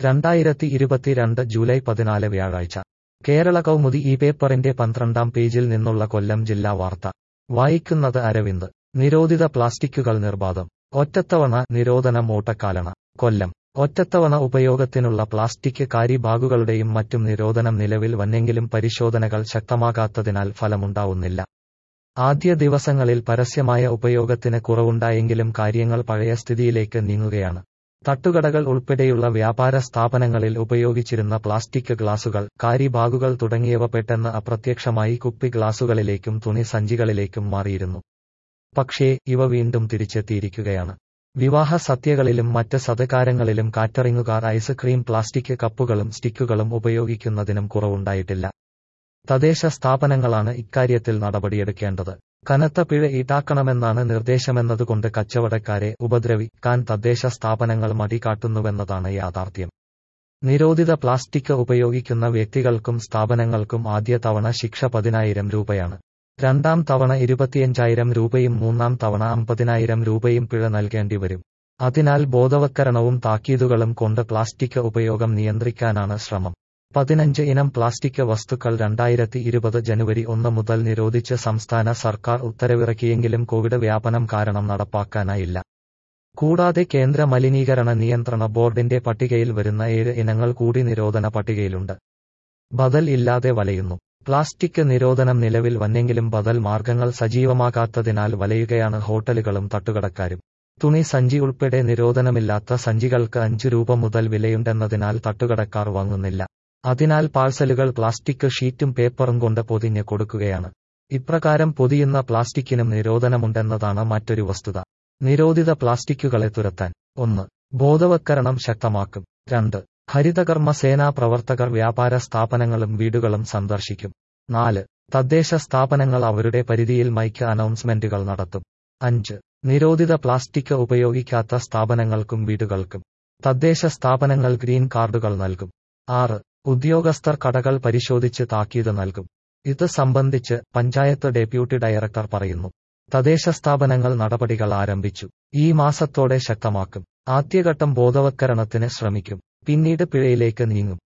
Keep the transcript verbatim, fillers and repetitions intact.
രണ്ടായിരത്തി ഇരുപത്തിരണ്ട് ജൂലൈ പതിനാല് വ്യാഴാഴ്ച കേരള കൗമുദി ഈ പേപ്പറിന്റെ പന്ത്രണ്ടാം പേജിൽ നിന്നുള്ള കൊല്ലം ജില്ലാ വാർത്ത വായിക്കുന്നത് അരവിന്ദ്. നിരോധിത പ്ലാസ്റ്റിക്കുകൾ നിർബാധം. ഒറ്റത്തവണ നിരോധനം ഓട്ടക്കാലണ. കൊല്ലം. ഒറ്റത്തവണ ഉപയോഗത്തിനുള്ള പ്ലാസ്റ്റിക് കാരി ബാഗുകളുടെയും മറ്റും നിരോധനം നിലവിൽ വന്നെങ്കിലും പരിശോധനകൾ ശക്തമാകാത്തതിനാൽ ഫലമുണ്ടാവുന്നില്ല. ആദ്യ ദിവസങ്ങളിൽ പരസ്യമായ ഉപയോഗത്തിന് കുറവുണ്ടായെങ്കിലും കാര്യങ്ങൾ പഴയ സ്ഥിതിയിലേക്ക് നീങ്ങുകയാണ്. തട്ടുകടകൾ ഉൾപ്പെടെയുള്ള വ്യാപാര സ്ഥാപനങ്ങളിൽ ഉപയോഗിച്ചിരുന്ന പ്ലാസ്റ്റിക് ഗ്ലാസുകൾ, കാരി ബാഗുകൾ തുടങ്ങിയവ പെട്ടെന്ന് അപ്രത്യക്ഷമായി കുപ്പി ഗ്ലാസുകളിലേക്കും തുണി സഞ്ചികളിലേക്കും മാറിയിരുന്നു. പക്ഷേ ഇവ വീണ്ടും തിരിച്ചെത്തിയിരിക്കുകയാണ്. വിവാഹ സദ്യകളിലും മറ്റ് സത്കാരങ്ങളിലും കാറ്ററിംഗുകാർ ഐസ്ക്രീം പ്ലാസ്റ്റിക് കപ്പുകളും സ്റ്റിക്കുകളും ഉപയോഗിക്കുന്നതിനും കുറവുണ്ടായിട്ടില്ല. തദ്ദേശ സ്ഥാപനങ്ങളാണ് ഇക്കാര്യത്തിൽ നടപടിയെടുക്കേണ്ടത്. കനത്ത പിഴ ഈടാക്കണമെന്നാണ് നിർദ്ദേശമെന്നതുകൊണ്ട് കച്ചവടക്കാരെ ഉപദ്രവിക്കാൻ തദ്ദേശ സ്ഥാപനങ്ങൾ മടി കാട്ടുന്നുവെന്നതാണ് യാഥാർത്ഥ്യം. നിരോധിത പ്ലാസ്റ്റിക് ഉപയോഗിക്കുന്ന വ്യക്തികൾക്കും സ്ഥാപനങ്ങൾക്കും ആദ്യ തവണ ശിക്ഷ പതിനായിരം രൂപയാണ്. രണ്ടാം തവണ ഇരുപത്തിയഞ്ചായിരം രൂപയും മൂന്നാം തവണ അമ്പതിനായിരം രൂപയും പിഴ നൽകേണ്ടി വരും. അതിനാൽ ബോധവത്കരണവും താക്കീതുകളും കൊണ്ട് പ്ലാസ്റ്റിക് ഉപയോഗം നിയന്ത്രിക്കാനാണ് ശ്രമം. പതിനഞ്ച് ഇനം പ്ലാസ്റ്റിക് വസ്തുക്കൾ രണ്ടായിരത്തി ഇരുപത് ജനുവരി ഒന്ന് മുതൽ നിരോധിച്ച് സംസ്ഥാന സർക്കാർ ഉത്തരവിറക്കിയെങ്കിലും കോവിഡ് വ്യാപനം കാരണം നടപ്പാക്കാനായില്ല. കൂടാതെ കേന്ദ്ര മലിനീകരണ നിയന്ത്രണ ബോർഡിന്റെ പട്ടികയിൽ വരുന്ന ഏഴ് ഇനങ്ങൾ കൂടി നിരോധന പട്ടികയിലുണ്ട്. ബദൽ ഇല്ലാതെ വലയുന്നു. പ്ലാസ്റ്റിക് നിരോധനം നിലവിൽ വന്നെങ്കിലും ബദൽ മാർഗങ്ങൾ സജീവമാകാത്തതിനാൽ വലയുകയാണ് ഹോട്ടലുകളും തട്ടുകടക്കാരും. തുണി സഞ്ചി ഉൾപ്പെടെ നിരോധനമില്ലാത്ത സഞ്ചികൾക്ക് അഞ്ച് രൂപ മുതൽ വിലയുണ്ടെന്നതിനാൽ തട്ടുകടക്കാർ വാങ്ങുന്നില്ല. അതിനാൽ പാഴ്സലുകൾ പ്ലാസ്റ്റിക് ഷീറ്റും പേപ്പറും കൊണ്ട് പൊതിഞ്ഞ് കൊടുക്കുകയാണ്. ഇപ്രകാരം പൊതിയുന്ന പ്ലാസ്റ്റിക്കിനും നിരോധനമുണ്ടെന്നതാണ് മറ്റൊരു വസ്തുത. നിരോധിത പ്ലാസ്റ്റിക്കുകളെ തുരത്താൻ ഒന്ന്. ബോധവത്കരണം ശക്തമാക്കും. രണ്ട്. ഹരിതകർമ്മ സേനാ പ്രവർത്തകർ വ്യാപാര സ്ഥാപനങ്ങളും വീടുകളും സന്ദർശിക്കും. നാല്. തദ്ദേശ സ്ഥാപനങ്ങൾ അവരുടെ പരിധിയിൽ മൈക്ക് അനൗൺസ്മെന്റുകൾ നടത്തും. അഞ്ച്. നിരോധിത പ്ലാസ്റ്റിക് ഉപയോഗിക്കാത്ത സ്ഥാപനങ്ങൾക്കും വീടുകൾക്കും തദ്ദേശ സ്ഥാപനങ്ങൾ ഗ്രീൻ കാർഡുകൾ നൽകും. ആറ്. ഉദ്യോഗസ്ഥർ കടകൾ പരിശോധിച്ച് താക്കീത് നൽകും. ഇത് സംബന്ധിച്ച് പഞ്ചായത്ത് ഡെപ്യൂട്ടി ഡയറക്ടർ പറയുന്നു. തദ്ദേശ സ്ഥാപനങ്ങൾ നടപടികൾ ആരംഭിച്ചു. ഈ മാസത്തോടെ ശക്തമാക്കും. ആദ്യഘട്ടം ബോധവത്കരണത്തിന് ശ്രമിക്കും. പിന്നീട് പിഴയിലേക്ക് നീങ്ങും.